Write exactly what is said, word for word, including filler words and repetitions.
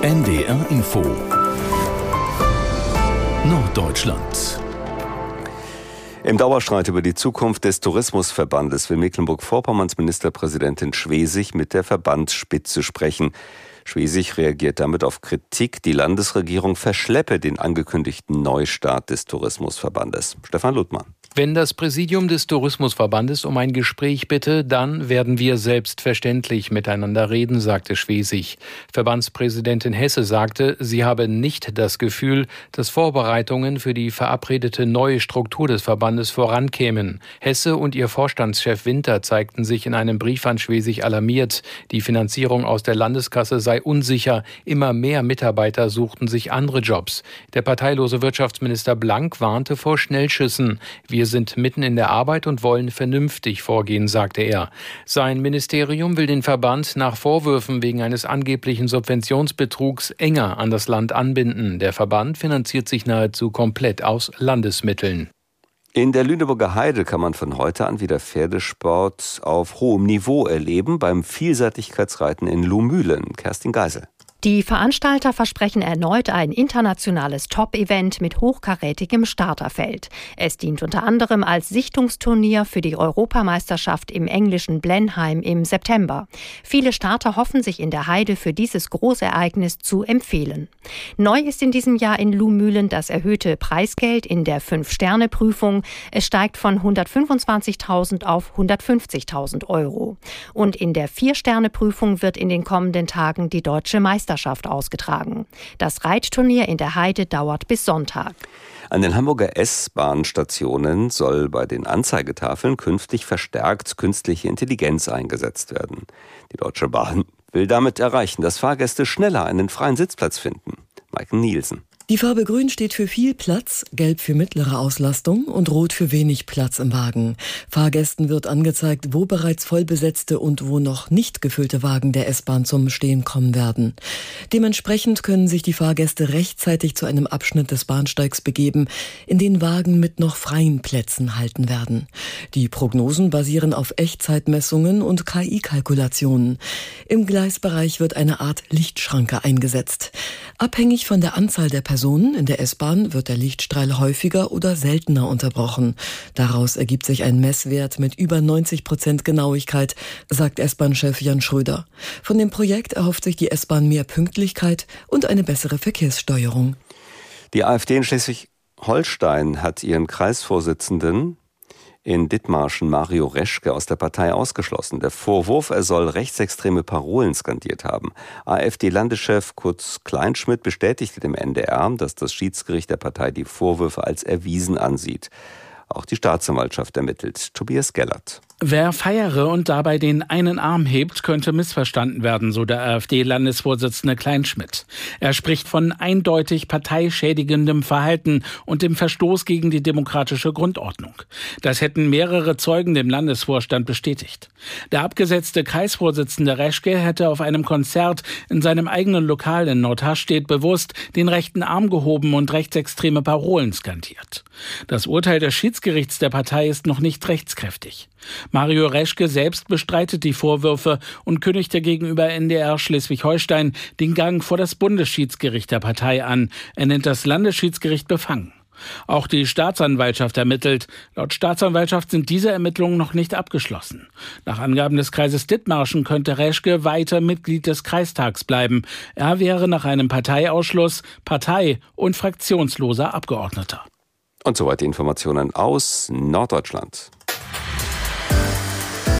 N D R Info Norddeutschland. Im Dauerstreit über die Zukunft des Tourismusverbandes will Mecklenburg-Vorpommerns Ministerpräsidentin Schwesig mit der Verbandsspitze sprechen. Schwesig reagiert damit auf Kritik, die Landesregierung verschleppe den angekündigten Neustart des Tourismusverbandes. Stefan Luttmann. Wenn das Präsidium des Tourismusverbandes um ein Gespräch bitte, dann werden wir selbstverständlich miteinander reden, sagte Schwesig. Verbandspräsidentin Hesse sagte, sie habe nicht das Gefühl, dass Vorbereitungen für die verabredete neue Struktur des Verbandes vorankämen. Hesse und ihr Vorstandschef Winter zeigten sich in einem Brief an Schwesig alarmiert. Die Finanzierung aus der Landeskasse sei unsicher. Immer mehr Mitarbeiter suchten sich andere Jobs. Der parteilose Wirtschaftsminister Blank warnte vor Schnellschüssen. Wir sind mitten in der Arbeit und wollen vernünftig vorgehen, sagte er. Sein Ministerium will den Verband nach Vorwürfen wegen eines angeblichen Subventionsbetrugs enger an das Land anbinden. Der Verband finanziert sich nahezu komplett aus Landesmitteln. In der Lüneburger Heide kann man von heute an wieder Pferdesport auf hohem Niveau erleben beim Vielseitigkeitsreiten in Luhmühlen. Kerstin Geisel. Die Veranstalter versprechen erneut ein internationales Top-Event mit hochkarätigem Starterfeld. Es dient unter anderem als Sichtungsturnier für die Europameisterschaft im englischen Blenheim im September. Viele Starter hoffen, sich in der Heide für dieses Großereignis zu empfehlen. Neu ist in diesem Jahr in Luhmühlen das erhöhte Preisgeld in der Fünf-Sterne-Prüfung. Es steigt von hundertfünfundzwanzigtausend auf hundertfünfzigtausend Euro. Und in der Vier-Sterne-Prüfung wird in den kommenden Tagen die deutsche Meisterschaft ausgetragen. Das Reitturnier in der Heide dauert bis Sonntag. An den Hamburger S-Bahn-Stationen soll bei den Anzeigetafeln künftig verstärkt künstliche Intelligenz eingesetzt werden. Die Deutsche Bahn will damit erreichen, dass Fahrgäste schneller einen freien Sitzplatz finden. Maiken Nielsen. Die Farbe Grün steht für viel Platz, Gelb für mittlere Auslastung und Rot für wenig Platz im Wagen. Fahrgästen wird angezeigt, wo bereits vollbesetzte und wo noch nicht gefüllte Wagen der S-Bahn zum Stehen kommen werden. Dementsprechend können sich die Fahrgäste rechtzeitig zu einem Abschnitt des Bahnsteigs begeben, in den Wagen mit noch freien Plätzen halten werden. Die Prognosen basieren auf Echtzeitmessungen und K I-Kalkulationen. Im Gleisbereich wird eine Art Lichtschranke eingesetzt. Abhängig von der Anzahl der Personen in der S-Bahn wird der Lichtstrahl häufiger oder seltener unterbrochen. Daraus ergibt sich ein Messwert mit über neunzig Prozent Genauigkeit, sagt S-Bahn-Chef Jan Schröder. Von dem Projekt erhofft sich die S-Bahn mehr Pünktlichkeit und eine bessere Verkehrssteuerung. Die AfD in Schleswig-Holstein hat ihren Kreisvorsitzenden in Dithmarschen, Mario Reschke, aus der Partei ausgeschlossen. Der Vorwurf, er soll rechtsextreme Parolen skandiert haben. AfD-Landeschef Kurt Kleinschmidt bestätigte dem N D R, dass das Schiedsgericht der Partei die Vorwürfe als erwiesen ansieht. Auch die Staatsanwaltschaft ermittelt. Tobias Gellert. Wer feiere und dabei den einen Arm hebt, könnte missverstanden werden, so der AfD-Landesvorsitzende Kleinschmidt. Er spricht von eindeutig parteischädigendem Verhalten und dem Verstoß gegen die demokratische Grundordnung. Das hätten mehrere Zeugen dem Landesvorstand bestätigt. Der abgesetzte Kreisvorsitzende Reschke hätte auf einem Konzert in seinem eigenen Lokal in Nordharstedt bewusst den rechten Arm gehoben und rechtsextreme Parolen skandiert. Das Urteil des Schiedsgerichts der Partei ist noch nicht rechtskräftig. Mario Reschke selbst bestreitet die Vorwürfe und kündigte gegenüber N D R Schleswig-Holstein den Gang vor das Bundesschiedsgericht der Partei an. Er nennt das Landesschiedsgericht befangen. Auch die Staatsanwaltschaft ermittelt. Laut Staatsanwaltschaft sind diese Ermittlungen noch nicht abgeschlossen. Nach Angaben des Kreises Dithmarschen könnte Reschke weiter Mitglied des Kreistags bleiben. Er wäre nach einem Parteiausschluss Partei- und fraktionsloser Abgeordneter. Und soweit die Informationen aus Norddeutschland.